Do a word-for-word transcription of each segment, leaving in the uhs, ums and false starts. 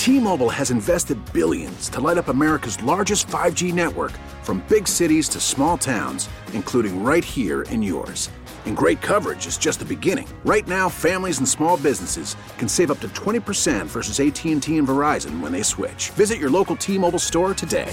T-Mobile has invested billions to light up America's largest five G network, from big cities to small towns, including right here in yours. And great coverage is just the beginning. Right now, families and small businesses can save up to twenty percent versus A T and T and Verizon when they switch. Visit your local T-Mobile store today.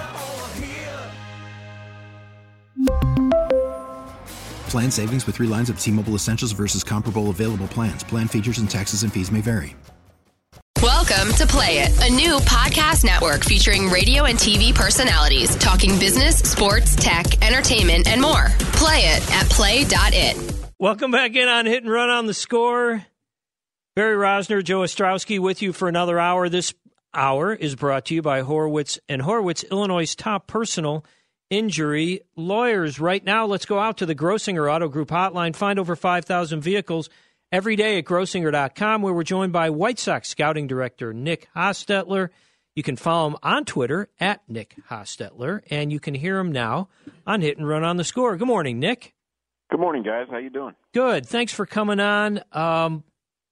Plan savings with three lines of T-Mobile Essentials versus comparable available plans. Plan features and taxes and fees may vary. Welcome to Play It, a new podcast network featuring radio and T V personalities talking business, sports, tech, entertainment, and more. Play it at play dot it. Welcome back in on Hit and Run on the Score. Barry Rosner, Joe Ostrowski with you for another hour. This hour is brought to you by Horowitz and Horowitz, Illinois' top personal injury lawyers. Right now, let's go out to the Grossinger Auto Group hotline. Find over five thousand vehicles every day at grossinger dot com, where we're joined by White Sox scouting director Nick Hostetler. You can follow him on Twitter at Nick Hostetler, and you can hear him now on Hit and Run on the Score. Good morning, Nick. Good morning, guys. How you doing? Good. Thanks for coming on. Um,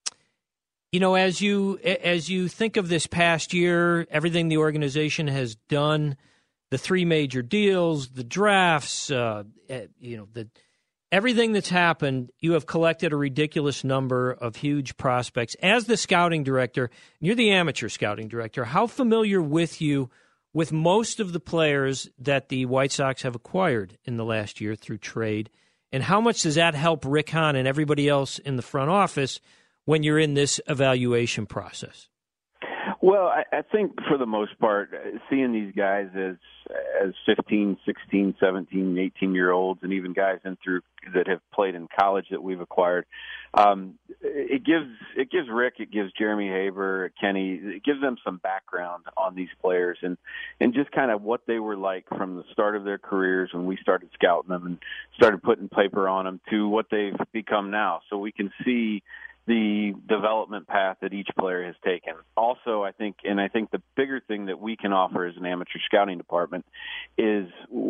you know, as you as you think of this past year, everything the organization has done, the three major deals, the drafts, uh, you know, the everything that's happened, you have collected a ridiculous number of huge prospects. As the scouting director, you're the amateur scouting director, how familiar with you with most of the players that the White Sox have acquired in the last year through trade, and how much does that help Rick Hahn and everybody else in the front office when you're in this evaluation process? Well, I, I think for the most part, seeing these guys as as fifteen, sixteen, seventeen, eighteen-year-olds, and even guys in through that have played in college that we've acquired, um, it gives it gives Rick, it gives Jeremy Haber, Kenny, it gives them some background on these players and, and just kind of what they were like from the start of their careers when we started scouting them and started putting paper on them to what they've become now. So we can see the development path that each player has taken. Also, I think, and I think the bigger thing that we can offer as an amateur scouting department is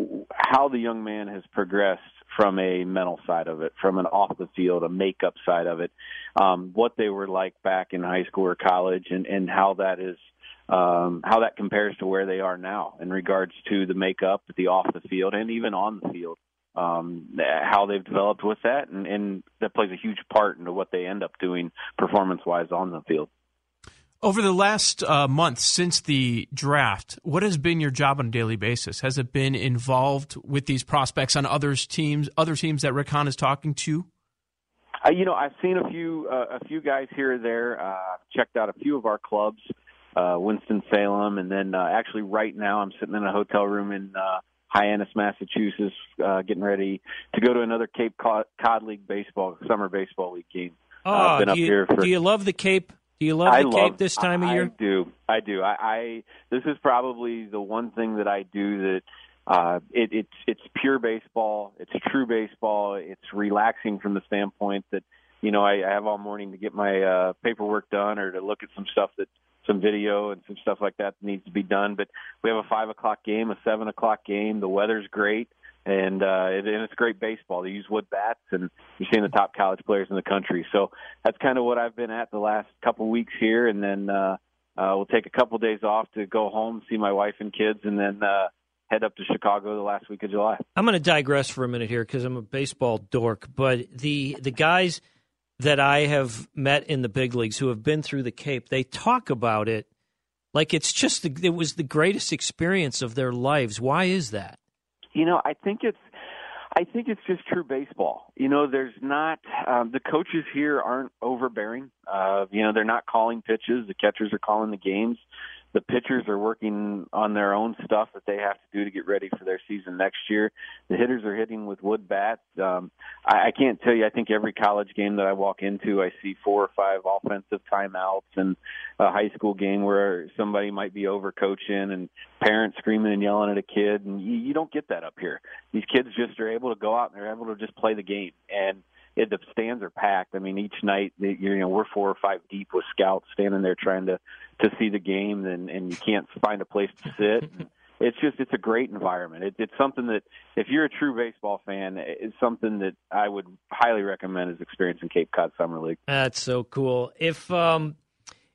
how the young man has progressed from a mental side of it, from an off the field, a makeup side of it, um, what they were like back in high school or college, and, and how that is, um, how that compares to where they are now in regards to the makeup, the off the field, and even on the field. Um, how they've developed with that, and, and that plays a huge part into what they end up doing performance-wise on the field. Over the last uh, month since the draft, what has been your job on a daily basis? Has it been involved with these prospects on others teams, other teams that Rick Hahn is talking to? Uh, you know, I've seen a few uh, a few guys here or there. Uh, checked out a few of our clubs, uh, Winston-Salem, and then uh, actually right now I'm sitting in a hotel room in uh, Hyannis, Massachusetts, uh, getting ready to go to another Cape Cod, Cod League baseball, summer baseball league game. Oh, uh, been do, up you, here for, do you love the Cape? Do you love I the love, Cape this time of year? I do. I do. I, I this is probably the one thing that I do that uh, it, it's it's pure baseball. It's true baseball. It's relaxing from the standpoint that you know I, I have all morning to get my uh, paperwork done or to look at some stuff that. some video and some stuff like that needs to be done. But we have a five o'clock game, a seven o'clock game. The weather's great, and uh, it, and it's great baseball. They use wood bats, and you're seeing the top college players in the country. So that's kind of what I've been at the last couple weeks here, and then uh, uh, we'll take a couple days off to go home, see my wife and kids, and then uh, head up to Chicago the last week of July. I'm going to digress for a minute here because I'm a baseball dork, but the the guys – that I have met in the big leagues who have been through the Cape, they talk about it like it's just the, it was the greatest experience of their lives. Why is that? You know, I think it's I think it's just true baseball. You know, there's not um, the coaches here aren't overbearing. Uh, you know, they're not calling pitches. The catchers are calling the games. The pitchers are working on their own stuff that they have to do to get ready for their season next year. The hitters are hitting with wood bats. Um, I, I can't tell you. I think every college game that I walk into, I see four or five offensive timeouts, and a high school game where somebody might be overcoaching and parents screaming and yelling at a kid. And you, you don't get that up here. These kids just are able to go out and they're able to just play the game. And It, the stands are packed. I mean, each night, you know, we're four or five deep with scouts standing there trying to, to see the game, and, and you can't find a place to sit. It's just, it's a great environment. It, it's something that, if you're a true baseball fan, it's something that I would highly recommend as experiencing Cape Cod Summer League. That's so cool. If um,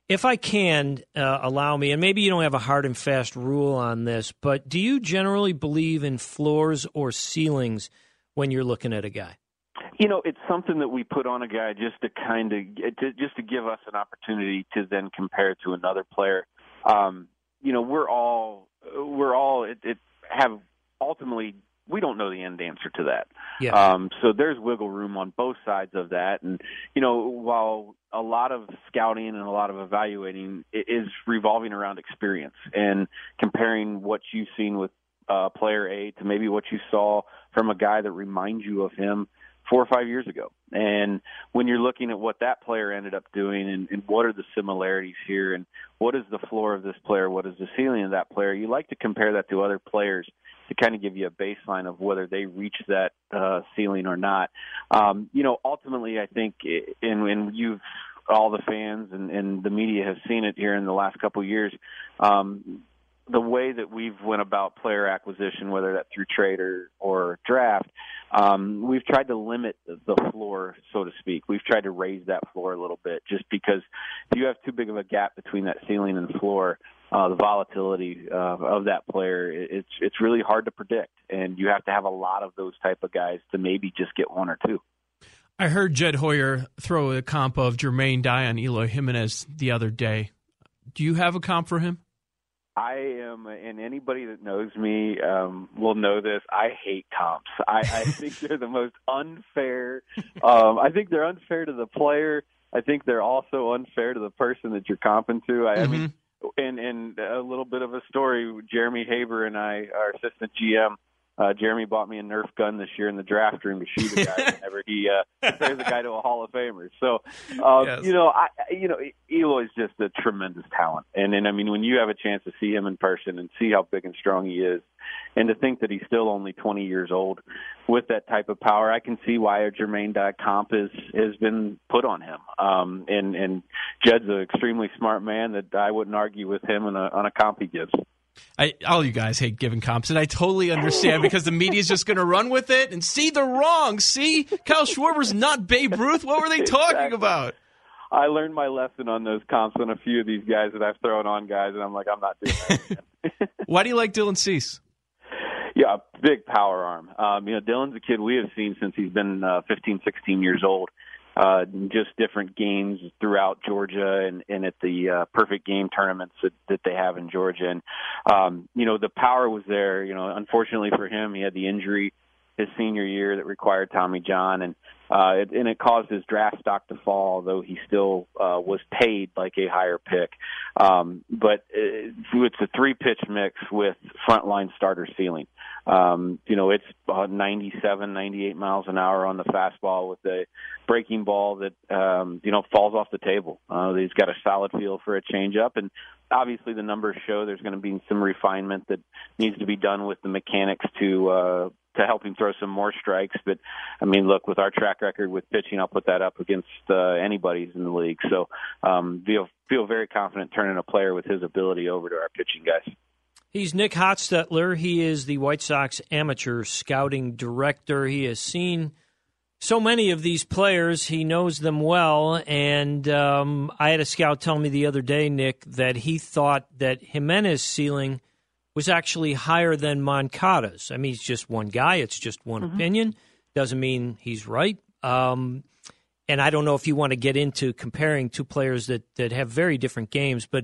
If I can uh, allow me, and maybe you don't have a hard and fast rule on this, but do you generally believe in floors or ceilings when you're looking at a guy? You know, it's something that we put on a guy just to kind of to, just to give us an opportunity to then compare to another player. Um, you know, we're all we're all it, it have ultimately. We don't know the end answer to that. Yeah. Um, so there's wiggle room on both sides of that. And, you know, while a lot of scouting and a lot of evaluating is revolving around experience and comparing what you've seen with uh, player A to maybe what you saw from a guy that reminds you of him four or five years ago. And when you're looking at what that player ended up doing and, and what are the similarities here and what is the floor of this player, what is the ceiling of that player, you like to compare that to other players to kind of give you a baseline of whether they reach that uh, ceiling or not. Um, you know, ultimately, I think, and, and you've all the fans and, and the media have seen it here in the last couple of years, um, the way that we've went about player acquisition, whether that's through trade or, or draft, um, we've tried to limit the floor, so to speak. We've tried to raise that floor a little bit just because if you have too big of a gap between that ceiling and floor, uh, the volatility uh, of that player, it's it's really hard to predict. And you have to have a lot of those type of guys to maybe just get one or two. I heard Jed Hoyer throw a comp of Jermaine Dye on Eloy Jimenez the other day. Do you have a comp for him? I am, and anybody that knows me um, will know this, I hate comps. I, I think they're the most unfair. Um, I think they're unfair to the player. I think they're also unfair to the person that you're comping to. I, mm-hmm. I mean, and, and a little bit of a story, Jeremy Haber and I, our assistant G M, Uh, Jeremy bought me a Nerf gun this year in the draft room to shoot a guy whenever he uh, compares a guy to a Hall of Famer. So, um, yes. you know, I, you know, Eloy's just a tremendous talent, and and I mean, when you have a chance to see him in person and see how big and strong he is, and to think that he's still only twenty years old with that type of power, I can see why a Jermaine Dye comp is has been put on him. Um, and and Jed's an extremely smart man that I wouldn't argue with him on a on a comp he gives. I, all you guys hate giving comps, and I totally understand because the media is just going to run with it and see they're wrong. See, Kyle Schwarber's not Babe Ruth. What were they talking exactly. about? I learned my lesson on those comps on a few of these guys that I've thrown on guys, and I'm like, I'm not doing that. Why do you like Dylan Cease? Yeah, big power arm. Um, you know, Dylan's a kid we have seen since he's been uh, fifteen, sixteen years old. Uh, just different games throughout Georgia and, and at the uh, perfect game tournaments that, that they have in Georgia. And, um, you know, the power was there. You know, unfortunately for him, he had the injury his senior year that required Tommy John, and uh, it, and it caused his draft stock to fall, although he still uh, was paid like a higher pick. Um, but it, it's a three-pitch mix with frontline starter ceiling. Um, you know, it's uh, ninety-seven, ninety-eight miles an hour on the fastball with a breaking ball that, um, you know, falls off the table. Uh, he's got a solid feel for a changeup, and obviously the numbers show there's going to be some refinement that needs to be done with the mechanics to uh, to help him throw some more strikes. But, I mean, look, with our track record with pitching, I'll put that up against uh, anybody's in the league. So um, feel, feel very confident turning a player with his ability over to our pitching guys. He's Nick Hotstetler. He is the White Sox amateur scouting director. He has seen so many of these players. He knows them well. And um, I had a scout tell me the other day, Nick, that he thought that Jimenez's ceiling was actually higher than Moncada's. I mean, he's just one guy. It's just one mm-hmm. opinion. Doesn't mean he's right. Um, and I don't know if you want to get into comparing two players that, that have very different games, but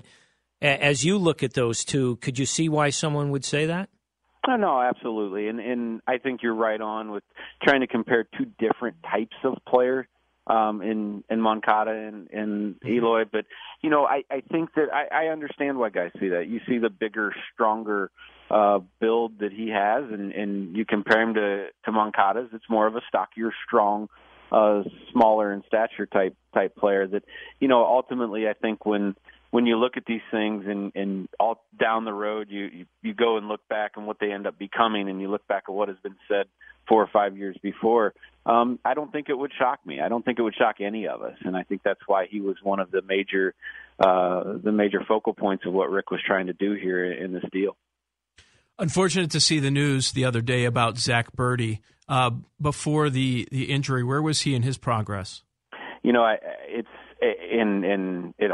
as you look at those two, could you see why someone would say that? Oh, no, absolutely. And and I think you're right on with trying to compare two different types of player um, in, in Moncada and, and Eloy. But, you know, I, I think that I, I understand why guys see that. You see the bigger, stronger uh, build that he has, and, and you compare him to, to Moncada's. It's more of a stockier, strong, uh, smaller in stature type type player that, you know, ultimately I think when – when you look at these things and, and all down the road, you, you, you go and look back on what they end up becoming, and you look back at what has been said four or five years before, um, I don't think it would shock me. I don't think it would shock any of us, and I think that's why he was one of the major uh, the major focal points of what Rick was trying to do here in this deal. Unfortunate to see the news the other day about Zach Birdie. Uh, before the, the injury, where was he in his progress? You know, I, it's in in it, it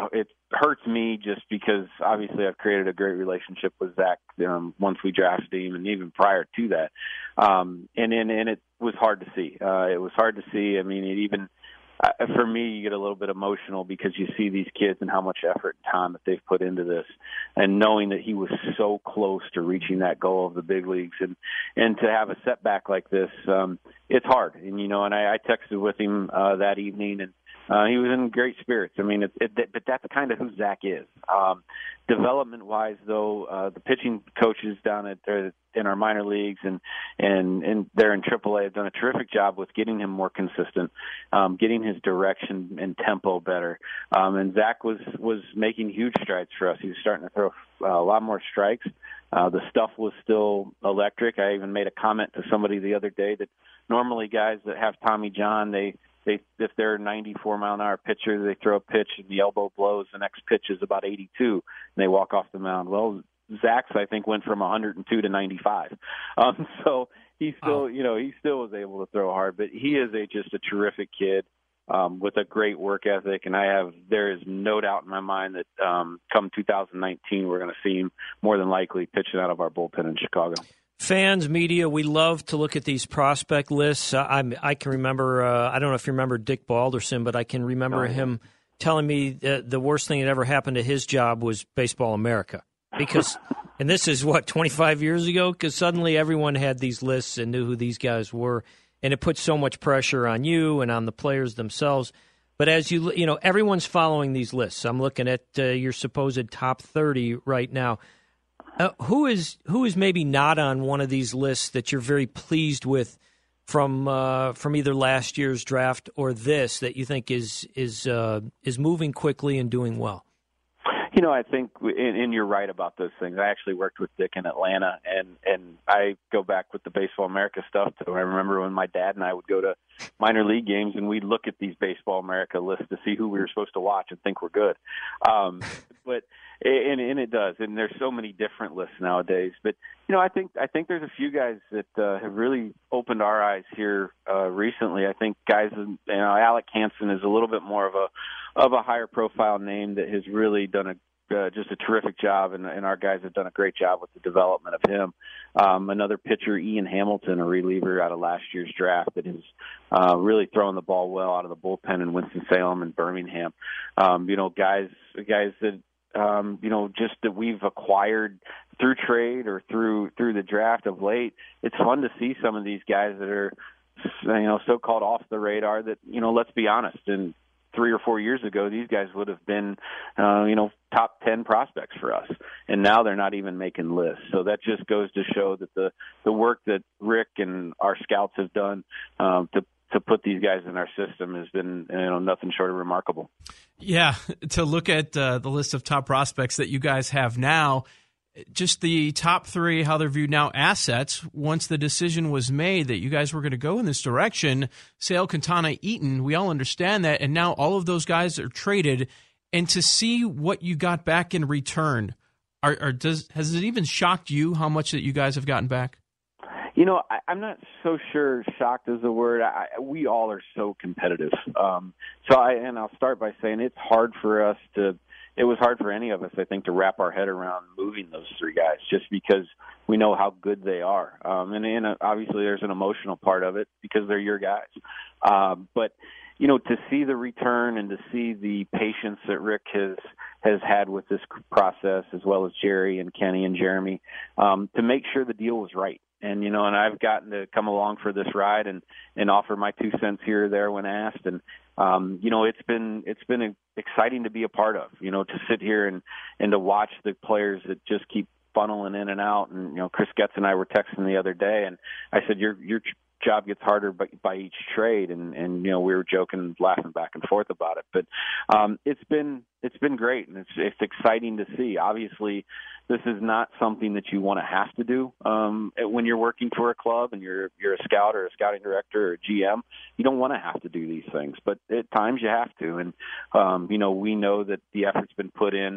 hurts me just because obviously I've created a great relationship with Zach um, once we drafted him, and even prior to that. Um, and, and and it was hard to see. Uh, it was hard to see. I mean, it even uh, for me, you get a little bit emotional because you see these kids and how much effort and time that they've put into this, and knowing that he was so close to reaching that goal of the big leagues, and and to have a setback like this, um, it's hard. And you know, and I, I texted with him uh, that evening, and Uh, he was in great spirits. I mean, it, it, but that's kind of who Zach is. Um, development-wise, though, uh, the pitching coaches down at uh, in our minor leagues and and and they're in triple A have done a terrific job with getting him more consistent, um, getting his direction and tempo better. Um, and Zach was was making huge strides for us. He was starting to throw uh, a lot more strikes. Uh, the stuff was still electric. I even made a comment to somebody the other day that normally guys that have Tommy John, they They, if they're a ninety-four mile an hour pitcher, they throw a pitch and the elbow blows. The next pitch is about eighty-two, and they walk off the mound. Well, Zach's, I think, went from one hundred two to ninety-five. Um, so he still, oh. you know, he still was able to throw hard. But he is a just a terrific kid um, with a great work ethic, and I have there is no doubt in my mind that um, come two thousand nineteen, we're going to see him more than likely pitching out of our bullpen in Chicago. Fans, media, we love to look at these prospect lists. Uh, I, I can remember, uh, I don't know if you remember Dick Balderson, but I can remember oh, him telling me that the worst thing that ever happened to his job was Baseball America. Because, and this is what, twenty-five years ago? Because suddenly everyone had these lists and knew who these guys were. And it puts so much pressure on you and on the players themselves. But as you, you know, everyone's following these lists. I'm looking at uh, your supposed top thirty right now. Uh, who is who is maybe not on one of these lists that you're very pleased with from uh, from either last year's draft or this that you think is is uh, is moving quickly and doing well? You know, I think, and, and you're right about those things. I actually worked with Dick in Atlanta, and, and I go back with the Baseball America stuff, too. I remember when my dad and I would go to minor league games, and we'd look at these Baseball America lists to see who we were supposed to watch and think we're good. Um, but and, and it does, and there's so many different lists nowadays. But, you know, I think I think there's a few guys that uh, have really opened our eyes here uh, recently. I think guys, you know, Alec Hansen is a little bit more of a of a higher profile name that has really done a Uh, just a terrific job, and, and our guys have done a great job with the development of him. Um, another pitcher, Ian Hamilton, a reliever out of last year's draft that has uh, really thrown the ball well out of the bullpen in Winston-Salem and Birmingham. Um, you know, guys, guys that um, you know just that we've acquired through trade or through through the draft of late. It's fun to see some of these guys that are, you know, so-called off the radar. That, you know, let's be honest, and three or four years ago, these guys would have been, uh, you know, top ten prospects for us. And now they're not even making lists. So that just goes to show that the, the work that Rick and our scouts have done um, to to put these guys in our system has been, you know, nothing short of remarkable. Yeah, to look at uh, the list of top prospects that you guys have now, just the top three, how they're viewed now, assets, once the decision was made that you guys were going to go in this direction, Sale, Quintana, Eaton, we all understand that, and now all of those guys are traded, and to see what you got back in return, are, are, does, has it even shocked you how much that you guys have gotten back? You know, I, I'm not so sure shocked is the word. I, we all are so competitive. Um, so I, and I'll start by saying it's hard for us to, it was hard for any of us, I think, to wrap our head around moving those three guys just because we know how good they are. Um, and, and obviously there's an emotional part of it because they're your guys. Um, but, you know, to see the return and to see the patience that Rick has has had with this process, as well as Jerry and Kenny and Jeremy, um, to make sure the deal was right. And, you know, and I've gotten to come along for this ride and, and offer my two cents here or there when asked. And, um, you know, it's been, it's been exciting to be a part of, you know, to sit here and, and to watch the players that just keep funneling in and out. And, you know, Chris Getz and I were texting the other day, and I said, your, your job gets harder by, by each trade. And, and, you know, we were joking, laughing back and forth about it, but, um, it's been, it's been great. And it's, it's exciting to see. Obviously, this is not something that you want to have to do um, when you're working for a club and you're you're a scout or a scouting director or a G M. You don't want to have to do these things, but at times you have to. And um, you know, we know that the effort's been put in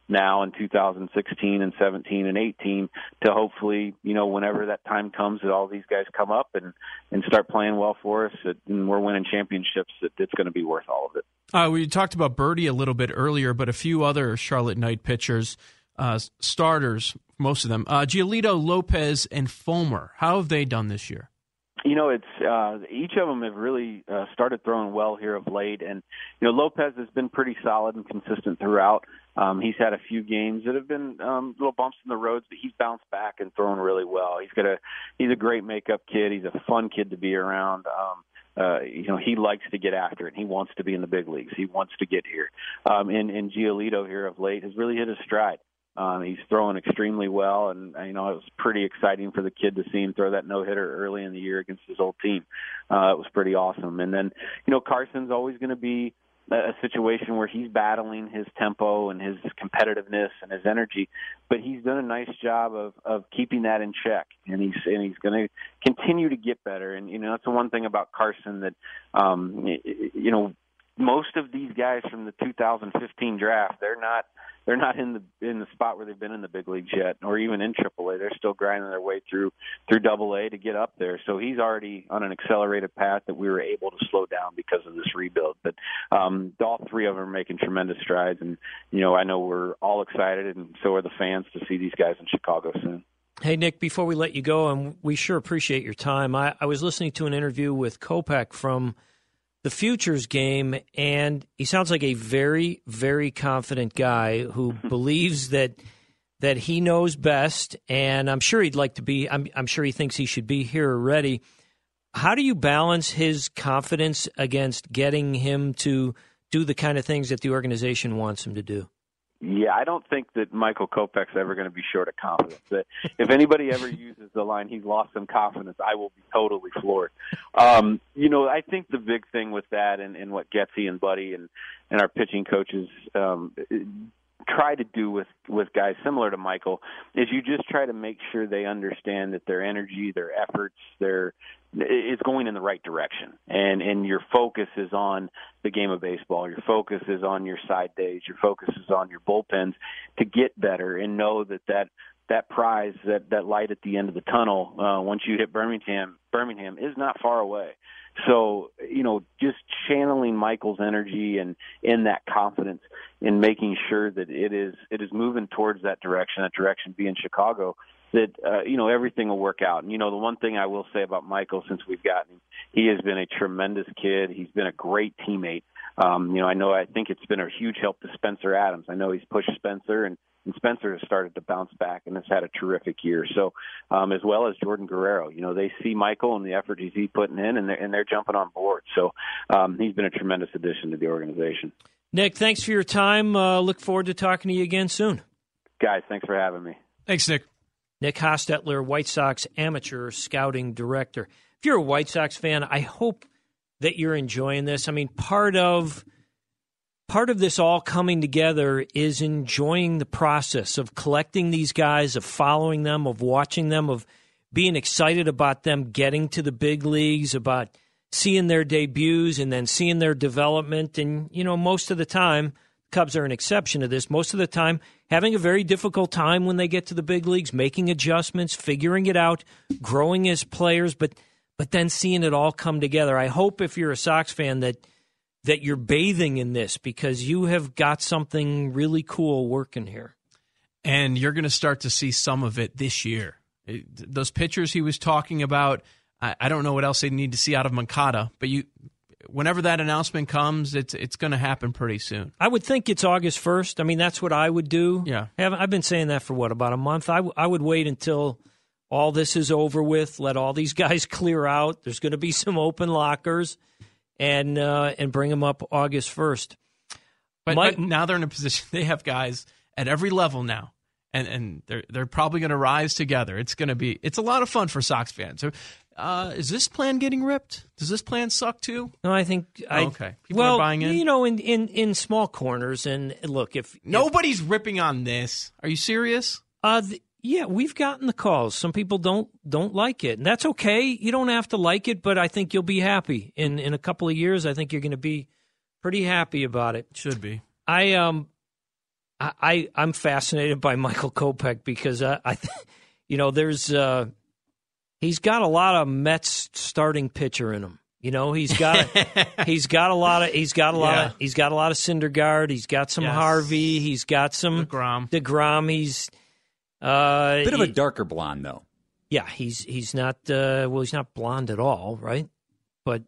now in two thousand sixteen and seventeen and eighteen to hopefully, you know, whenever that time comes that all these guys come up and, and start playing well for us and we're winning championships, that it's going to be worth all of it. Uh, we talked about Birdie a little bit earlier, but a few other Charlotte Knight pitchers, uh, starters, most of them, uh, Giolito, Lopez, and Fulmer. How have they done this year? You know, it's uh, each of them have really uh, started throwing well here of late, and you know Lopez has been pretty solid and consistent throughout. Um, he's had a few games that have been um, little bumps in the roads, but he's bounced back and thrown really well. He's got a he's a great makeup kid. He's a fun kid to be around. Um, uh, you know, he likes to get after it. He wants to be in the big leagues. He wants to get here. Um, and, and Giolito here of late has really hit his stride. Um, he's throwing extremely well, and you know it was pretty exciting for the kid to see him throw that no-hitter early in the year against his old team. Uh, it was pretty awesome. And then, you know, Carson's always going to be a situation where he's battling his tempo and his competitiveness and his energy, but he's done a nice job of, of keeping that in check, and he's and he's going to continue to get better. And you know that's the one thing about Carson that um, you know most of these guys from the two thousand fifteen draft, they're not. They're not in the in the spot where they've been in the big leagues yet, or even in triple A. They're still grinding their way through through double A to get up there. So he's already on an accelerated path that we were able to slow down because of this rebuild. But um, all three of them are making tremendous strides, and you know I know we're all excited, and so are the fans to see these guys in Chicago soon. Hey, Nick, before we let you go, and we sure appreciate your time, I, I was listening to an interview with Kopech from the Futures game, and he sounds like a very, very confident guy who believes that that he knows best, and I'm sure he'd like to be, I'm, I'm sure he thinks he should be here already. How do you balance his confidence against getting him to do the kind of things that the organization wants him to do? Yeah, I don't think that Michael Kopech's ever going to be short of confidence. That if anybody ever uses the line, he's lost some confidence, I will be totally floored. Um, you know, I think the big thing with that and, and what Getsy and Buddy and, and our pitching coaches um, try to do with, with guys similar to Michael is you just try to make sure they understand that their energy, their efforts, their it's going in the right direction. And and your focus is on the game of baseball. Your focus is on your side days. Your focus is on your bullpens to get better and know that that, that prize, that, that light at the end of the tunnel, uh, once you hit Birmingham, Birmingham is not far away. So, you know, just channeling Michael's energy and in that confidence in making sure that it is it is moving towards that direction, that direction being Chicago, that, uh, you know, everything will work out. And, you know, the one thing I will say about Michael since we've gotten him, he has been a tremendous kid. He's been a great teammate. Um, you know, I know I think it's been a huge help to Spencer Adams. I know he's pushed Spencer, and, and Spencer has started to bounce back and has had a terrific year. So, um, as well as Jordan Guerrero, you know, they see Michael and the effort he's putting in, and they're, and they're jumping on board. So um, he's been a tremendous addition to the organization. Nick, thanks for your time. Uh, look forward to talking to you again soon. Guys, thanks for having me. Thanks, Nick. Nick Hostetler, White Sox amateur scouting director. If you're a White Sox fan, I hope that you're enjoying this. I mean, part of part of this all coming together is enjoying the process of collecting these guys, of following them, of watching them, of being excited about them getting to the big leagues, about seeing their debuts and then seeing their development. And, you know, most of the time, Cubs are an exception to this. Most of the time, having a very difficult time when they get to the big leagues, making adjustments, figuring it out, growing as players, but but then seeing it all come together. I hope if you're a Sox fan that that you're bathing in this because you have got something really cool working here. And you're going to start to see some of it this year. It, those pitchers he was talking about, I, I don't know what else they need to see out of Moncada, but you, whenever that announcement comes, it's it's going to happen pretty soon. I would think it's August first. I mean, that's what I would do. Yeah. I've been saying that for, what, about a month? I, w- I would wait until all this is over with, let all these guys clear out. There's going to be some open lockers, and uh, and bring them up August first. But, My, but now they're in a position, they have guys at every level now, and, and they're they're probably going to rise together. It's going to be, it's a lot of fun for Sox fans. Uh, is this plan getting ripped? Does this plan suck too? No, I think. I, oh, okay. People well, are buying in? you know, in, in, in small corners. And look, if nobody's if, ripping on this, are you serious? Uh, the, yeah, we've gotten the calls. Some people don't don't like it, and that's okay. You don't have to like it, but I think you'll be happy in in a couple of years. I think you're going to be pretty happy about it. Should be. I um, I, I I'm fascinated by Michael Kopech because I, I you know, there's uh, he's got a lot of Mets starting pitcher in him. You know, he's got he's got a lot of he's got a lot yeah. of he's got a lot of Syndergaard. He's got some yes. Harvey. He's got some DeGrom. DeGrom. He's uh, a bit of he, a darker blonde, though. Yeah, he's he's not uh, well. He's not blonde at all, right? But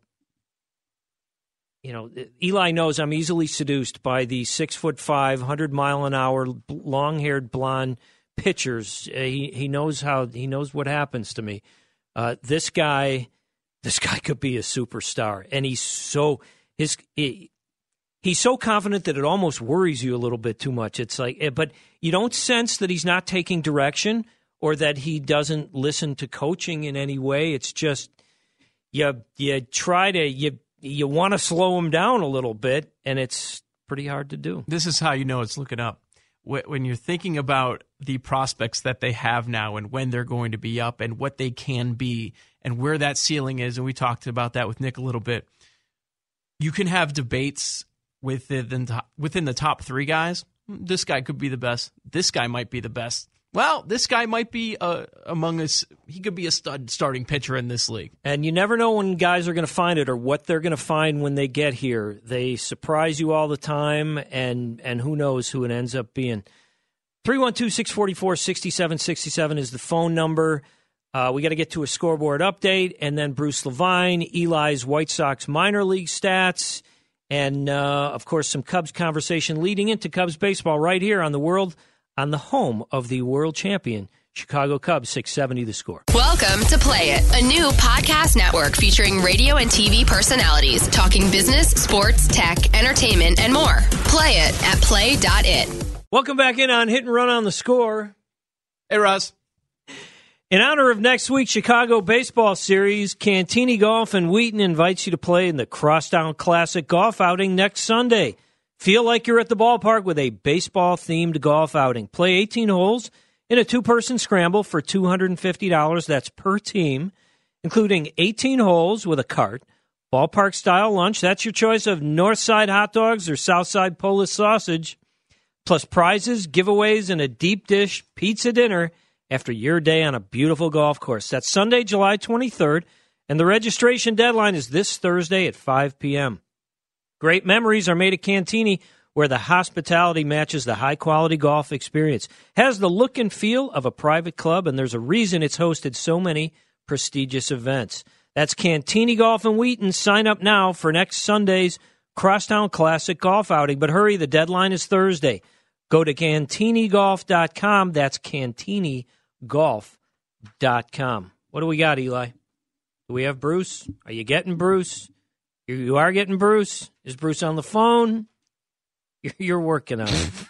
you know, Eli knows I'm easily seduced by the six foot five, hundred mile an hour, long haired blonde pitchers. Uh, he he knows how he knows what happens to me. Uh, this guy. This guy could be a superstar, and he's so his he, he's so confident that it almost worries you a little bit too much. It's like, but you don't sense that he's not taking direction or that he doesn't listen to coaching in any way. It's just you you try to you you want to slow him down a little bit, and it's pretty hard to do. This is how you know it's looking up. When you're thinking about the prospects that they have now and when they're going to be up and what they can be and where that ceiling is, and we talked about that with Nick a little bit, you can have debates within the, within the top three guys. This guy could be the best. This guy might be the best. Well, this guy might be uh, among us. He could be a stud starting pitcher in this league. And you never know when guys are going to find it or what they're going to find when they get here. They surprise you all the time, and, and who knows who it ends up being. three one two, six four four, six seven six seven is the phone number. Uh, we got to get to a scoreboard update, and then Bruce Levine, Eli's White Sox minor league stats, and, uh, of course, some Cubs conversation leading into Cubs baseball right here on the world on the home of the world champion, Chicago Cubs, six seventy The Score. Welcome to Play It, a new podcast network featuring radio and T V personalities talking business, sports, tech, entertainment, and more. Play it at play dot it. Welcome back in on Hit and Run on The Score. Hey, Russ. In honor of next week's Chicago Baseball Series, Cantini Golf in Wheaton invites you to play in the Crosstown Classic golf outing next Sunday. Feel like you're at the ballpark with a baseball-themed golf outing. Play eighteen holes in a two-person scramble for two hundred fifty dollars. That's per team, including eighteen holes with a cart, ballpark-style lunch. That's your choice of Northside hot dogs or Southside Polish sausage, plus prizes, giveaways, and a deep dish pizza dinner after your day on a beautiful golf course. That's Sunday, July twenty-third, and the registration deadline is this Thursday at five p.m. Great memories are made at Cantini, where the hospitality matches the high-quality golf experience. Has the look and feel of a private club, and there's a reason it's hosted so many prestigious events. That's Cantini Golf in Wheaton. Sign up now for next Sunday's Crosstown Classic golf outing. But hurry, the deadline is Thursday. Go to cantini golf dot com. That's cantini golf dot com. What do we got, Eli? Do we have Bruce? Are you getting Bruce? You, you are getting Bruce? Is Bruce on the phone? You're, you're working on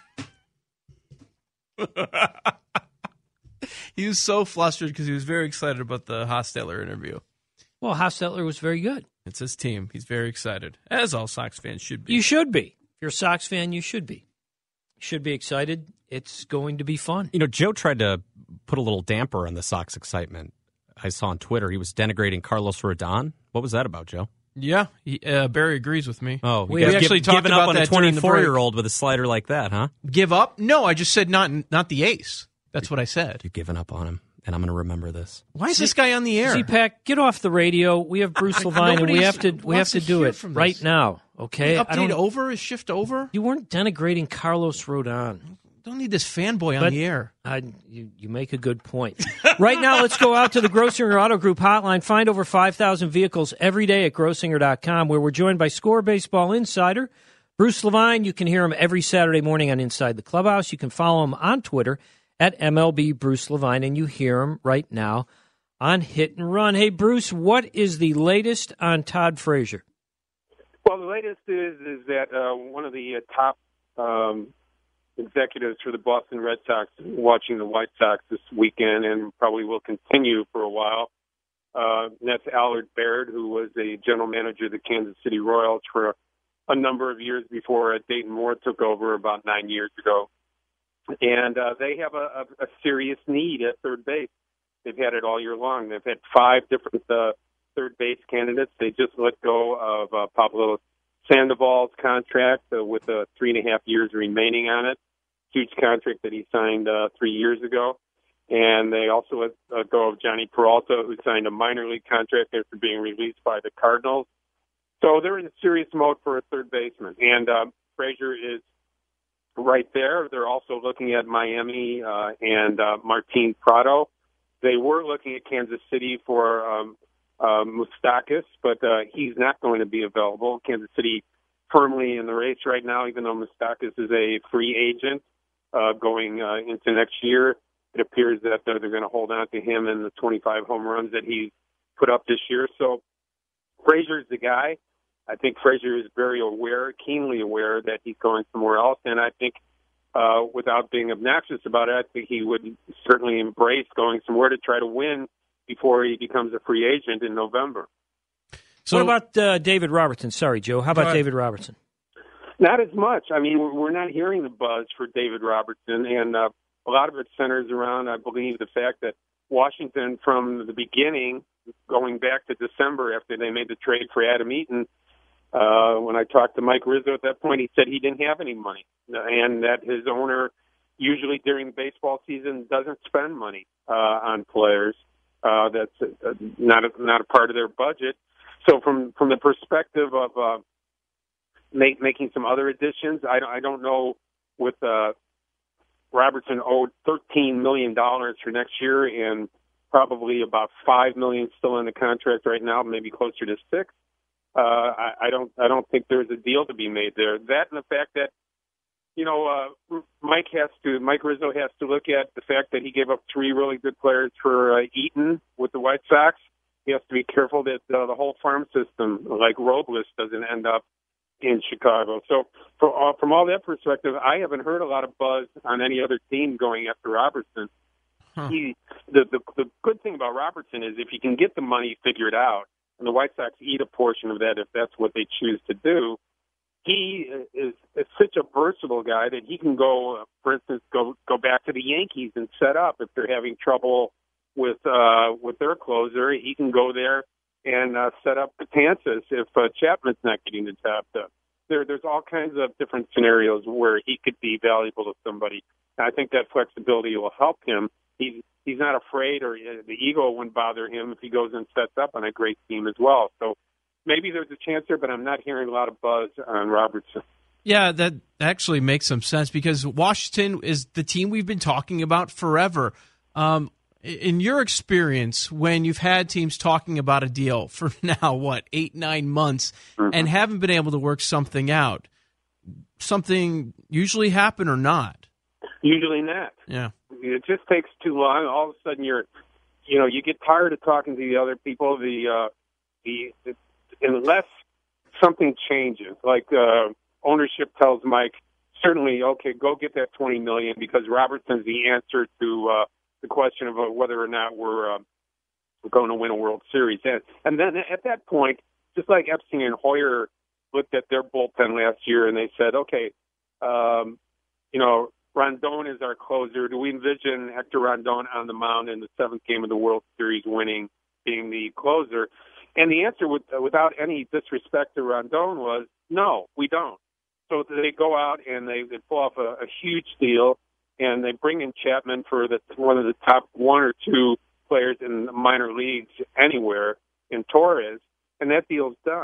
it. He was so flustered because he was very excited about the Hostetler interview. Well, Hostetler was very good. It's his team. He's very excited, as all Sox fans should be. You should be. If you're a Sox fan, you should be. You should be excited. It's going to be fun. You know, Joe tried to put a little damper on the Sox excitement. I saw on Twitter he was denigrating Carlos Rodon. What was that about, Joe? Yeah, he, uh, Barry agrees with me. Oh, we actually give, talked giving about up on that a twenty-four-year-old with a slider like that, huh? Give up? No, I just said not not the ace. That's what I said. You're giving up on him, and I'm going to remember this. Why is this guy on the air? Z-Pack, get off the radio. We have Bruce I, Levine, and we have to we have to, to do it right this. now. Okay, update I don't, over is shift over. You weren't denigrating Carlos Rodon. Don't need this fanboy on but, the air. Uh, you, you make a good point. Right now, let's go out to the Grossinger Auto Group hotline. Find over five thousand vehicles every day at grossinger dot com, where we're joined by Score Baseball Insider Bruce Levine. You can hear him every Saturday morning on Inside the Clubhouse. You can follow him on Twitter at M L B Bruce Levine, and you hear him right now on Hit and Run. Hey, Bruce, what is the latest on Todd Frazier? Well, the latest is is that uh, one of the uh, top um, executives for the Boston Red Sox is watching the White Sox this weekend and probably will continue for a while. Uh, and that's Allard Baird, who was a general manager of the Kansas City Royals for a number of years before Dayton Moore took over about nine years ago. And uh, they have a, a, a serious need at third base. They've had it all year long. They've had five different uh, third base candidates. They just let go of uh, Pablo Sandoval's contract uh, with uh, three and a half years remaining on it. huge contract that he signed uh, three years ago. And they also let uh, go of Johnny Peralta, who signed a minor league contract after being released by the Cardinals. So they're in a serious mode for a third baseman. And uh, Frazier is right there. They're also looking at Miami uh, and uh, Martin Prado. They were looking at Kansas City for um, uh, Moustakas, but uh, he's not going to be available. Kansas City firmly in the race right now, even though Moustakas is a free agent uh, going uh, into next year. It appears that they're, they're going to hold on to him and the twenty-five home runs that he put up this year. So Frazier's the guy. I think Frazier is very aware, keenly aware that he's going somewhere else. And I think uh, without being obnoxious about it, I think he would certainly embrace going somewhere to try to win before he becomes a free agent in November. So, what about uh, David Robertson? Sorry, Joe. How about David Robertson? Not as much. I mean, we're not hearing the buzz for David Robertson. And uh, a lot of it centers around, I believe, the fact that Washington, from the beginning, going back to December after they made the trade for Adam Eaton, Uh, when I talked to Mike Rizzo at that point, he said he didn't have any money and that his owner usually during the baseball season doesn't spend money uh, on players. Uh, that's uh, not a, not a part of their budget. So from, from the perspective of uh, make, making some other additions, I don't, I don't know with uh, Robertson owed thirteen million dollars for next year and probably about five million dollars still in the contract right now, maybe closer to six. Uh, I, I don't. I don't think there's a deal to be made there. That and the fact that, you know, uh, Mike has to. Mike Rizzo has to look at the fact that he gave up three really good players for uh, Eaton with the White Sox. He has to be careful that uh, the whole farm system, like Robles, doesn't end up in Chicago. So, for, uh, from all that perspective, I haven't heard a lot of buzz on any other team going after Robertson. Huh. He, the, the the good thing about Robertson is if he can get the money figured out, and the White Sox eat a portion of that if that's what they choose to do, he is, is such a versatile guy that he can go, for instance, go go back to the Yankees and set up if they're having trouble with uh, with their closer. He can go there and uh, set up Betances if uh, Chapman's not getting the job done. There, there's all kinds of different scenarios where he could be valuable to somebody. And I think that flexibility will help him. He's He's not afraid, or the ego wouldn't bother him if he goes and sets up on a great team as well. So maybe there's a chance there, but I'm not hearing a lot of buzz on Robertson. Yeah, that actually makes some sense because Washington is the team we've been talking about forever. Um, in your experience, when you've had teams talking about a deal for now, what, eight, nine months, mm-hmm. and haven't been able to work something out, something usually happen or not? Usually not. Yeah. It just takes too long. All of a sudden, you're, you know, you get tired of talking to the other people. The, uh, the, the unless something changes, like uh, ownership tells Mike, certainly, okay, go get that twenty million because Robertson's the answer to uh, the question of whether or not we're, uh, we're going to win a World Series. And, and then at that point, just like Epstein and Hoyer looked at their bullpen last year and they said, okay, um, you know, Rondon is our closer. Do we envision Hector Rondon on the mound in the seventh game of the World Series winning, being the closer? And the answer, with, without any disrespect to Rondon, was no, we don't. So they go out and they, they pull off a, a huge deal, and they bring in Chapman for the, one of the top one or two players in the minor leagues anywhere in Torres, and that deal's done.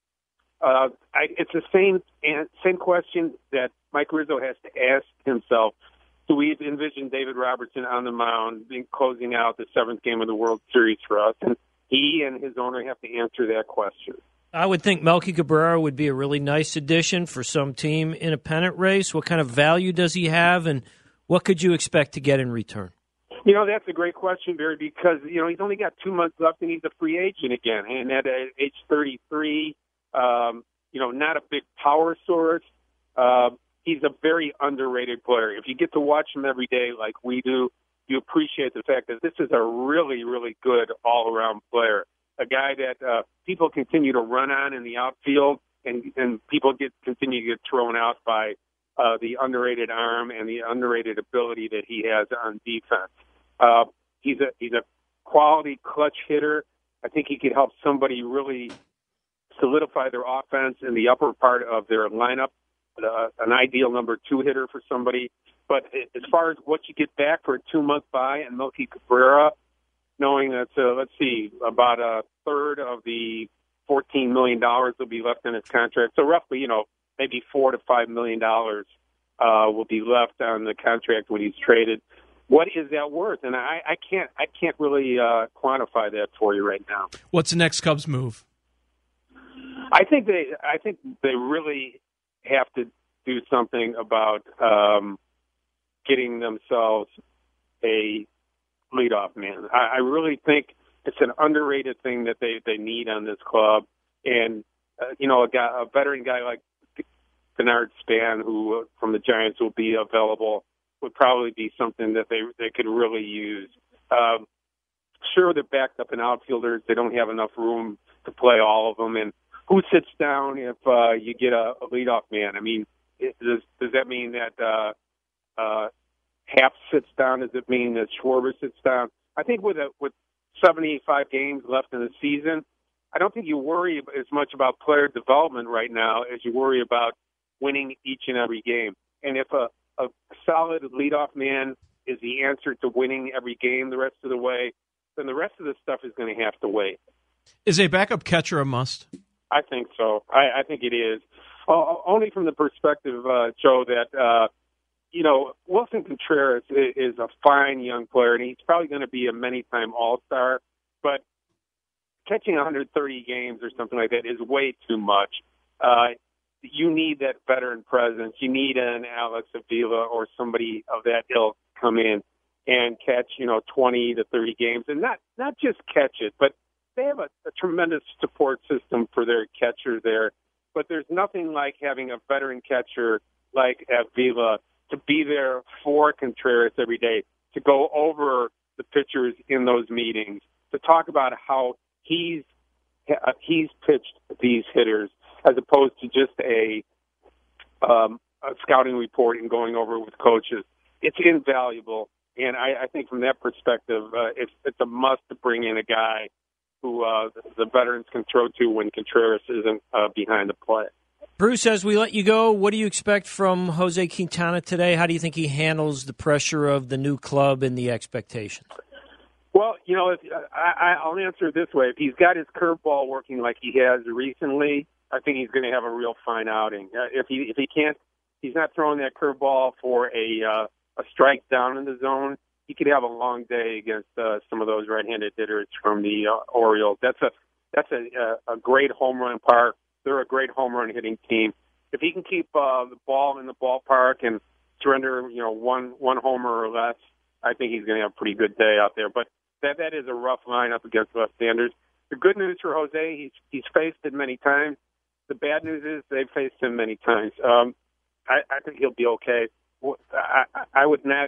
Uh, I, it's the same same question that Mike Rizzo has to ask himself. Do we envision David Robertson on the mound being, closing out the seventh game of the World Series for us? And he and his owner have to answer that question. I would think Melky Cabrera would be a really nice addition for some team in a pennant race. What kind of value does he have, and what could you expect to get in return? You know, that's a great question, Barry, because, you know, he's only got two months left and he's a free agent again. And at age thirty-three, Um, you know, not a big power source. Uh, he's a very underrated player. If you get to watch him every day like we do, you appreciate the fact that this is a really, really good all-around player. A guy that uh, people continue to run on in the outfield, and, and people get continue to get thrown out by uh, the underrated arm and the underrated ability that he has on defense. Uh, he's a he's a quality clutch hitter. I think he could help somebody really solidify their offense in the upper part of their lineup, uh, an ideal number two hitter for somebody. But as far as what you get back for a two-month buy and Melky Cabrera, knowing that, uh, let's see, about a third of the fourteen million dollars will be left in his contract. So roughly, you know, maybe four to five million dollars uh, will be left on the contract when he's traded. What is that worth? And I, I can't, I can't really uh, quantify that for you right now. What's the next Cubs move? I think they, I think they really have to do something about um, getting themselves a leadoff man. I, I really think it's an underrated thing that they, they need on this club. And, uh, you know, a, guy, a veteran guy like Bernard Span, who uh, from the Giants will be available, would probably be something that they they could really use. Um, sure, they're backed up in outfielders. They don't have enough room to play all of them. And who sits down if uh, you get a, a leadoff man? I mean, it, does, does that mean that uh, uh, Happ sits down? Does it mean that Schwarber sits down? I think with a, with seventy-five games left in the season, I don't think you worry as much about player development right now as you worry about winning each and every game. And if a, a solid leadoff man is the answer to winning every game the rest of the way, then the rest of the stuff is going to have to wait. Is a backup catcher a must? I think so. I, I think it is. Uh, only from the perspective, uh, Joe, that, uh, you know, Wilson Contreras is, is a fine young player, and he's probably going to be a many-time All-Star, but catching one hundred thirty games or something like that is way too much. Uh, you need that veteran presence. You need an Alex Avila or somebody of that ilk come in and catch, you know, twenty to thirty games, and not, not just catch it, but they have a, a tremendous support system for their catcher there. But there's nothing like having a veteran catcher like Avila to be there for Contreras every day, to go over the pitchers in those meetings, to talk about how he's uh, he's pitched these hitters, as opposed to just a, um, a scouting report and going over with coaches. It's invaluable, and I, I think from that perspective, uh, it's it's a must to bring in a guy who uh, the veterans can throw to when Contreras isn't uh, behind the plate. Bruce, as we let you go, what do you expect from Jose Quintana today? How do you think he handles the pressure of the new club and the expectations? Well, you know, if, I, I'll answer it this way. If he's got his curveball working like he has recently, I think he's going to have a real fine outing. Uh, if he if he can't, he's not throwing that curveball for a uh, a strike down in the zone, he could have a long day against uh, some of those right-handed hitters from the uh, Orioles. That's a that's a, a great home run park. They're a great home run hitting team. If he can keep uh, the ball in the ballpark and surrender, you know, one one homer or less, I think he's going to have a pretty good day out there. But that that is a rough lineup against left-handers. The good news for Jose, he's he's faced it many times. The bad news is they've faced him many times. Um, I, I think he'll be okay. I, I would not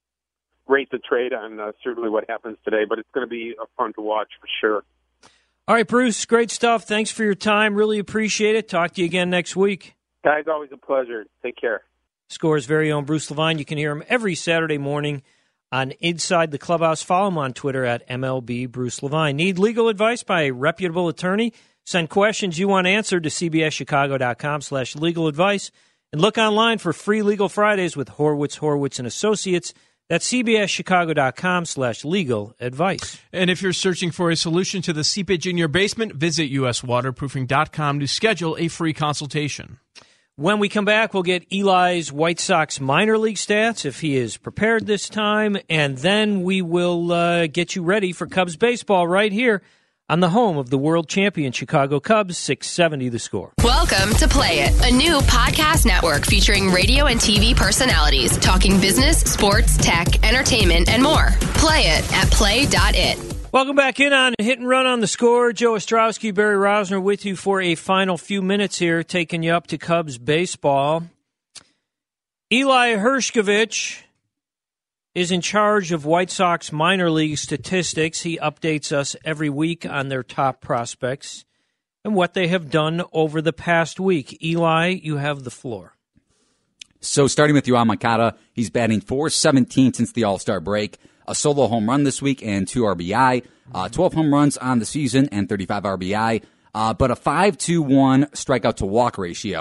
rate the trade on uh, certainly what happens today, but it's going to be uh, fun to watch for sure. All right, Bruce, great stuff. Thanks for your time. Really appreciate it. Talk to you again next week. Guys, always a pleasure. Take care. Score's very own Bruce Levine. You can hear him every Saturday morning on Inside the Clubhouse. Follow him on Twitter at M L B Bruce Levine. Need legal advice by a reputable attorney? Send questions you want answered to cbschicago.com slash legal advice. And look online for free Legal Fridays with Horwitz, Horwitz and Associates. That's cbschicago.com slash legal advice. And if you're searching for a solution to the seepage in your basement, visit U S waterproofing dot com to schedule a free consultation. When we come back, we'll get Eli's White Sox minor league stats, if he is prepared this time, and then we will uh, get you ready for Cubs baseball right here on the home of the world champion Chicago Cubs, six seventy The Score. Welcome to Play It, a new podcast network featuring radio and T V personalities talking business, sports, tech, entertainment, and more. Play it at play dot it. Welcome back in on Hit and Run on the Score. Joe Ostrowski, Barry Rosner with you for a final few minutes here, taking you up to Cubs baseball. Eli Hershkovich is in charge of White Sox minor league statistics. He updates us every week on their top prospects and what they have done over the past week. Eli, you have the floor. So starting with Yoan Moncada, he's batting four seventeen since the All-Star break. A solo home run this week and two R B I. Uh, twelve home runs on the season and thirty-five R B I. Uh, but a five two one strikeout to walk ratio.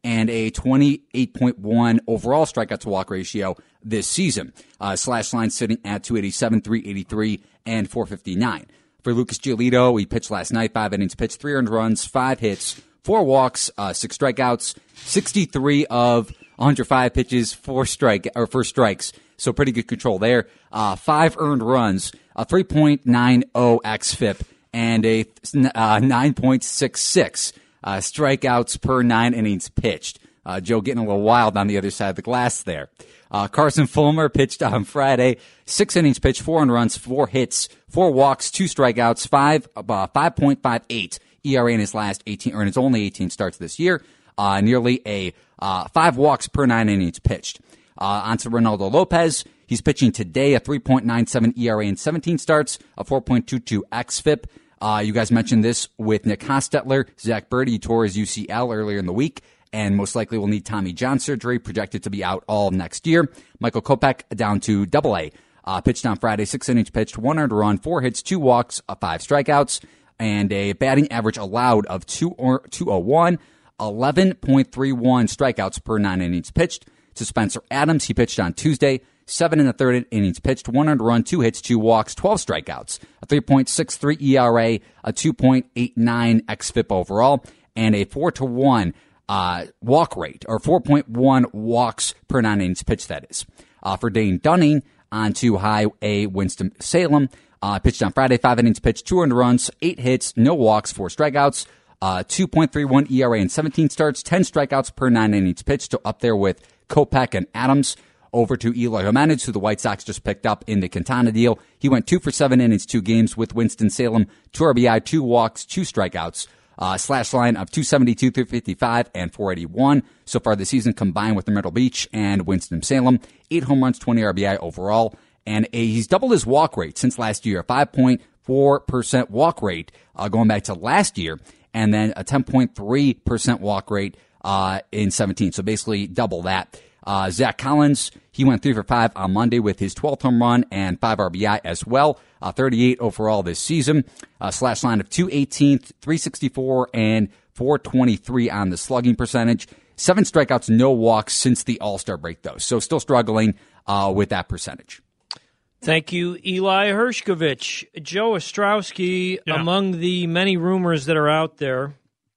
and a twenty-eight point one overall strikeout to walk ratio this season. Uh, slash line sitting at two eighty-seven, three eighty-three, and four fifty-nine. For Lucas Giolito, he pitched last night, five innings pitched, three earned runs, five hits, four walks, uh, six strikeouts, sixty-three of one hundred five pitches, four strike or four strikes. So pretty good control there. Uh, five earned runs, a three point nine oh xFIP, and a uh, nine point six six uh, strikeouts per nine innings pitched. Uh, Joe getting a little wild on the other side of the glass there. Uh, Carson Fulmer pitched on Friday, six innings pitched, four earned runs, four hits, four walks, two strikeouts, five uh, five point five eight E R A in his last eighteen or in his only eighteen starts this year. Uh, nearly a uh, five walks per nine innings pitched. Uh, on to Ronaldo Lopez. He's pitching today, a three point nine seven E R A in seventeen starts, a four point two two xFIP. Uh, you guys mentioned this with Nick Hostetler. Zach Birdie tore his U C L earlier in the week and most likely will need Tommy John surgery, projected to be out all next year. Michael Kopech down to double A. Uh, pitched on Friday, six innings pitched, one earned run, four hits, two walks, uh, five strikeouts, and a batting average allowed of two oh one, eleven point three one strikeouts per nine innings pitched. To Spencer Adams, he pitched on Tuesday, seven and a third innings pitched, one earned run, two hits, two walks, twelve strikeouts, a three point six three E R A, a two point eight nine xFIP overall, and a four to one uh, walk rate, or four point one walks per nine innings pitched, that is. Uh, for Dane Dunning, on to High A Winston-Salem, uh, pitched on Friday, five innings pitched, two earned runs, eight hits, no walks, four strikeouts, uh, two point three one E R A in seventeen starts, ten strikeouts per nine innings pitched, so up there with Kopech and Adams. Over to Eloy Jimenez, who the White Sox just picked up in the Quintana deal. He went two for seven innings, two games with Winston-Salem, two R B I, two walks, two strikeouts, uh, slash line of two seventy-two, three fifty-five, and four eighty-one. So far this season combined with the Myrtle Beach and Winston-Salem. Eight home runs, twenty R B I overall. And a, he's doubled his walk rate since last year, five point four percent walk rate uh, going back to last year, and then a ten point three percent walk rate uh, in seventeen. So basically double that. Uh, Zach Collins, he went three for five on Monday with his twelfth home run and five R B I as well. Uh, thirty-eight overall this season. Uh, slash line of two eighteen, three sixty-four, and four twenty-three on the slugging percentage. Seven strikeouts, no walks since the All-Star break, though. So still struggling uh, with that percentage. Thank you, Eli Hershkovich. Joe Ostrowski, Yeah. among the many rumors that are out there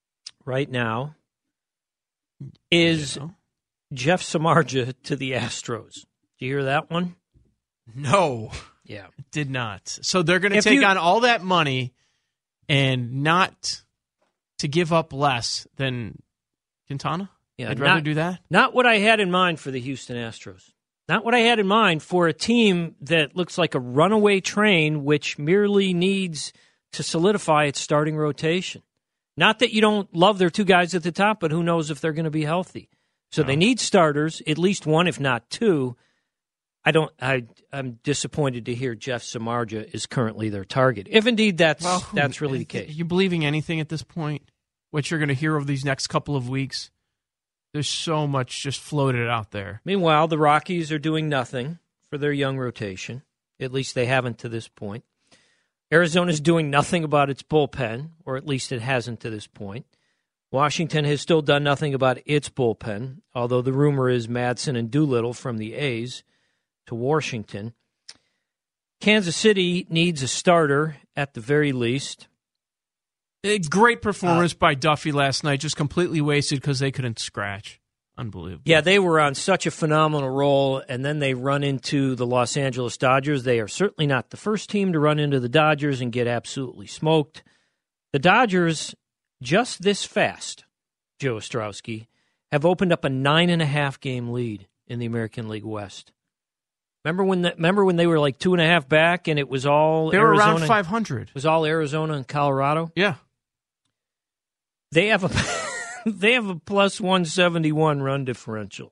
right now, is Yeah. Jeff Samardzija to the Astros. Do you hear that one? No, Yeah. did not. So they're going to If take you- on all that money and not to give up less than Quintana? Yeah, I'd rather not- do that. Not what I had in mind for the Houston Astros. Not what I had in mind for a team that looks like a runaway train which merely needs to solidify its starting rotation. Not that you don't love their two guys at the top, but who knows if they're going to be healthy. So they need starters, at least one, if not two. I don't. I, I'm disappointed to hear Jeff Samardzija is currently their target. If indeed that's Well, who- that's really the Are case. you believing anything at this point? What you're going to hear over these next couple of weeks? There's so much just floated out there. Meanwhile, the Rockies are doing nothing for their young rotation. At least they haven't to this point. Arizona's doing nothing about its bullpen, or at least it hasn't to this point. Washington has still done nothing about its bullpen, although the rumor is Madsen and Doolittle from the A's to Washington. Kansas City needs a starter at the very least. A great performance uh, by Duffy last night, just completely wasted because they couldn't scratch. Unbelievable. Yeah, they were on such a phenomenal roll, and then they run into the Los Angeles Dodgers. They are certainly not the first team to run into the Dodgers and get absolutely smoked. The Dodgers, just this fast, Joe Ostrowski, have opened up a nine and a half game lead in the American League West. Remember when the, remember when they were like two and a half back, and it was all they were Arizona, around five hundred. It was all Arizona and Colorado. Yeah, they have a they have a plus one seventy one run differential.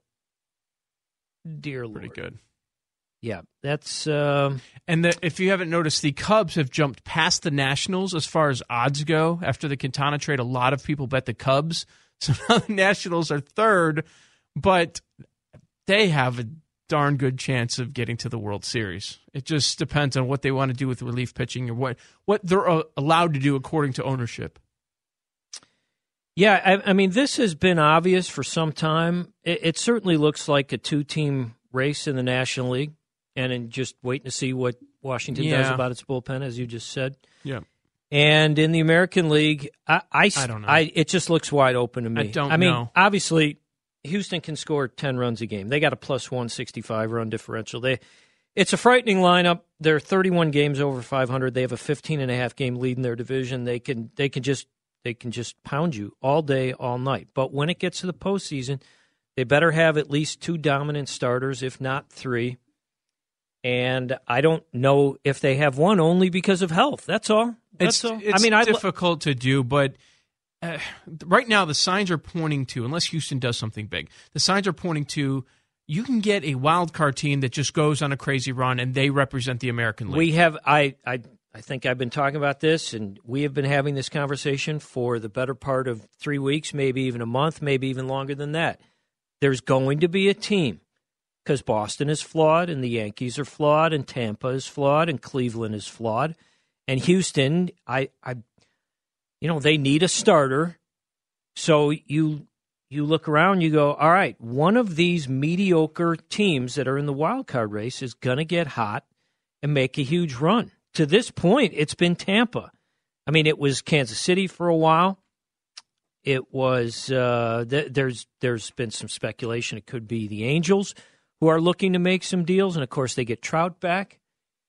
Dear Lord, pretty good. Yeah, that's um, and the, if you haven't noticed, the Cubs have jumped past the Nationals as far as odds go. After the Quintana trade, a lot of people bet the Cubs, so now the Nationals are third, but they have a darn good chance of getting to the World Series. It just depends on what they want to do with relief pitching or what what they're uh, allowed to do according to ownership. Yeah, I, I mean, this has been obvious for some time. It, it certainly looks like a two-team race in the National League, and in just waiting to see what Washington yeah. does about its bullpen, as you just said. Yeah. And in the American League, I, I, I don't know. I, it just looks wide open to me. I don't I mean, know. obviously, Houston can score ten runs a game. They got a plus one sixty-five run differential. They, it's a frightening lineup. They're thirty-one games over five hundred. They have a fifteen and a half game lead in their division. They can, they can just, they can just pound you all day, all night. But when it gets to the postseason, they better have at least two dominant starters, if not three. And I don't know if they have one, only because of health. That's all. That's It's, all. it's I mean, I difficult to do, but uh, right now the signs are pointing to, unless Houston does something big, the signs are pointing to you can get a wild card team that just goes on a crazy run and they represent the American League. We have, I, I, I think I've been talking about this, and we have been having this conversation for the better part of three weeks, maybe even a month, maybe even longer than that. There's going to be a team, because Boston is flawed, and the Yankees are flawed, and Tampa is flawed, and Cleveland is flawed. And Houston, I, I, you know, they need a starter. So you you look around, you go, all right, one of these mediocre teams that are in the wild card race is going to get hot and make a huge run. To this point, it's been Tampa. I mean, it was Kansas City for a while. It was uh, th- there's there's been some speculation it could be the Angels, who are looking to make some deals, and of course they get Trout back.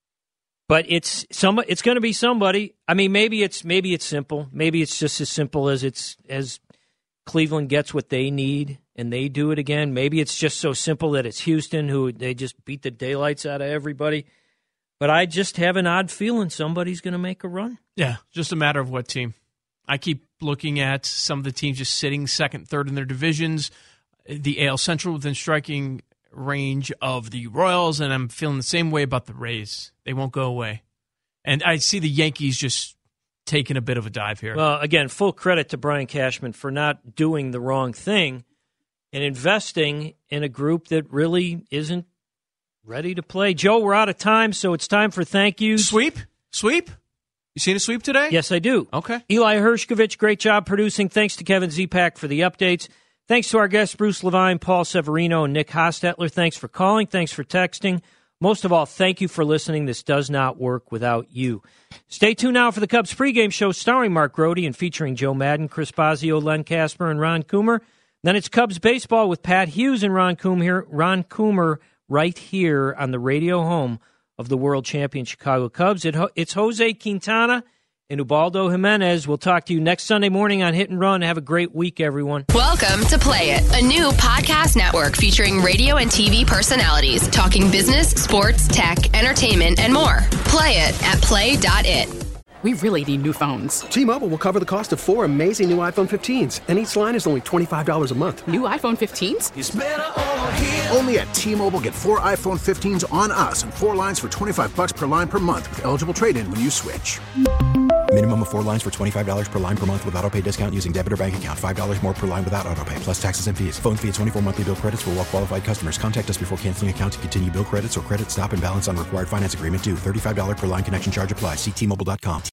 But it's some. It's going to be somebody. I mean, maybe it's maybe it's simple. Maybe it's just as simple as it's as Cleveland gets what they need and they do it again. Maybe it's just so simple that it's Houston, who they just beat the daylights out of everybody. But I just have an odd feeling somebody's going to make a run. Yeah, just a matter of what team. I keep looking at some of the teams just sitting second, third in their divisions. The A L Central within striking range of the Royals, and I'm feeling the same way about the Rays. They won't go away. And I see the Yankees just taking a bit of a dive here. Well, again, full credit to Brian Cashman for not doing the wrong thing and investing in a group that really isn't ready to play. Joe, we're out of time, so it's time for thank yous. Sweep? Sweep? You seen a sweep today? Yes, I do. Okay. Eli Hershkovich, great job producing. Thanks to Kevin Zepak for the updates. Thanks to our guests, Bruce Levine, Paul Severino, and Nick Hostetler. Thanks for calling. Thanks for texting. Most of all, thank you for listening. This does not work without you. Stay tuned now for the Cubs pregame show starring Mark Grody and featuring Joe Madden, Chris Bosio, Len Casper, and Ron Coomer. Then it's Cubs baseball with Pat Hughes and Ron Coomer, here, Ron Coomer right here on the radio home of the world champion Chicago Cubs. It, it's Jose Quintana and Ubaldo Jimenez. We'll talk to you next Sunday morning on Hit and Run. Have a great week, everyone. Welcome to Play It, a new podcast network featuring radio and T V personalities talking business, sports, tech, entertainment, and more. Play it at play dot it. We really need new phones. T-Mobile will cover the cost of four amazing new iPhone fifteens, and each line is only twenty-five dollars a month. New iPhone fifteens? It's better over here. Only at T-Mobile, get four iPhone fifteens on us and four lines for twenty-five bucks per line per month with eligible trade-in when you switch. Minimum of four lines for twenty-five dollars per line per month with autopay discount using debit or bank account. five dollars more per line without autopay, plus taxes and fees. Phone fee at twenty-four monthly bill credits for well-qualified customers. Contact us before canceling account to continue bill credits or credit stop and balance on required finance agreement due. thirty-five dollars per line connection charge applies. See T Mobile dot com.